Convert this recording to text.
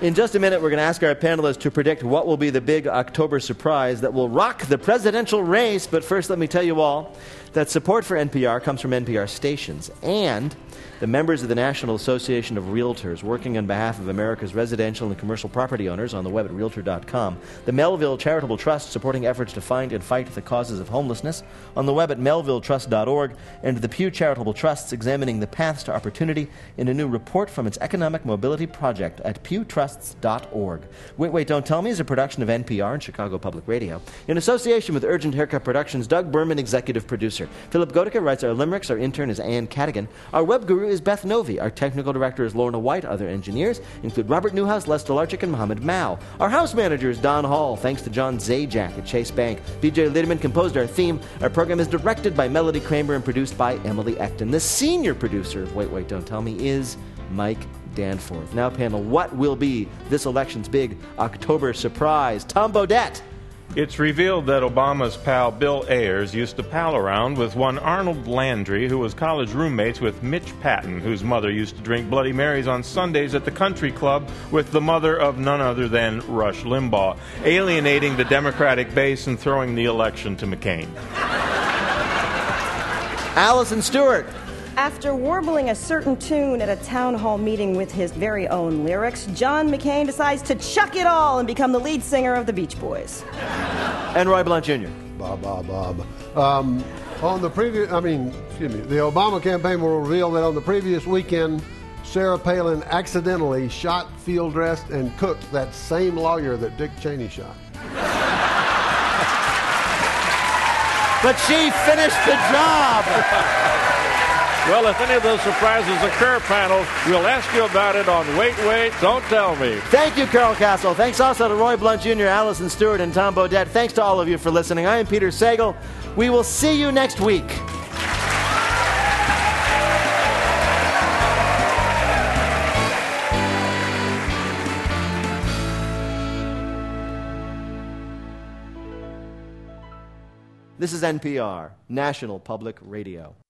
In just a minute, we're going to ask our panelists to predict what will be the big October surprise that will rock the presidential race. But first, let me tell you all that support for NPR comes from NPR stations and the members of the National Association of Realtors, working on behalf of America's residential and commercial property owners on the web at Realtor.com. The Melville Charitable Trust, supporting efforts to find and fight the causes of homelessness on the web at melvilletrust.org. And the Pew Charitable Trusts, examining the paths to opportunity in a new report from its Economic Mobility Project at pewtrusts.org. Wait, Don't Tell Me is a production of NPR and Chicago Public Radio in association with Urgent Haircut Productions. Doug Berman, executive producer. Philip Goedeke writes our limericks. Our intern is Ann Cadigan. Our web guru is Beth Novi. Our technical director is Lorna White. Other engineers include Robert Newhouse, Les Delarczyk, and Mohammed Mao. Our house manager is Don Hall. Thanks to John Zajac at Chase Bank. BJ Lideman composed our theme. Our program is directed by Melody Kramer and produced by Emily Ecton. The senior producer of Wait, Don't Tell Me is Mike Danforth. Now, panel, what will be this election's big October surprise? Tom Bodette. It's revealed that Obama's pal Bill Ayers used to pal around with one Arnold Landry, who was college roommates with Mitch Patton, whose mother used to drink Bloody Marys on Sundays at the country club with the mother of none other than Rush Limbaugh, alienating the Democratic base and throwing the election to McCain. Allison Stewart. After warbling a certain tune at a town hall meeting with his very own lyrics, John McCain decides to chuck it all and become the lead singer of the Beach Boys. And Roy Blunt Jr. Bob. On the previous, the Obama campaign will reveal that on the previous weekend, Sarah Palin accidentally shot, field dressed, and cooked that same lawyer that Dick Cheney shot. But she finished the job. Well, if any of those surprises occur, panel, we'll ask you about it on Wait, Don't Tell Me. Thank you, Carol Castle. Thanks also to Roy Blunt Jr., Allison Stewart, and Tom Bodette. Thanks to all of you for listening. I am Peter Sagal. We will see you next week. This is NPR, National Public Radio.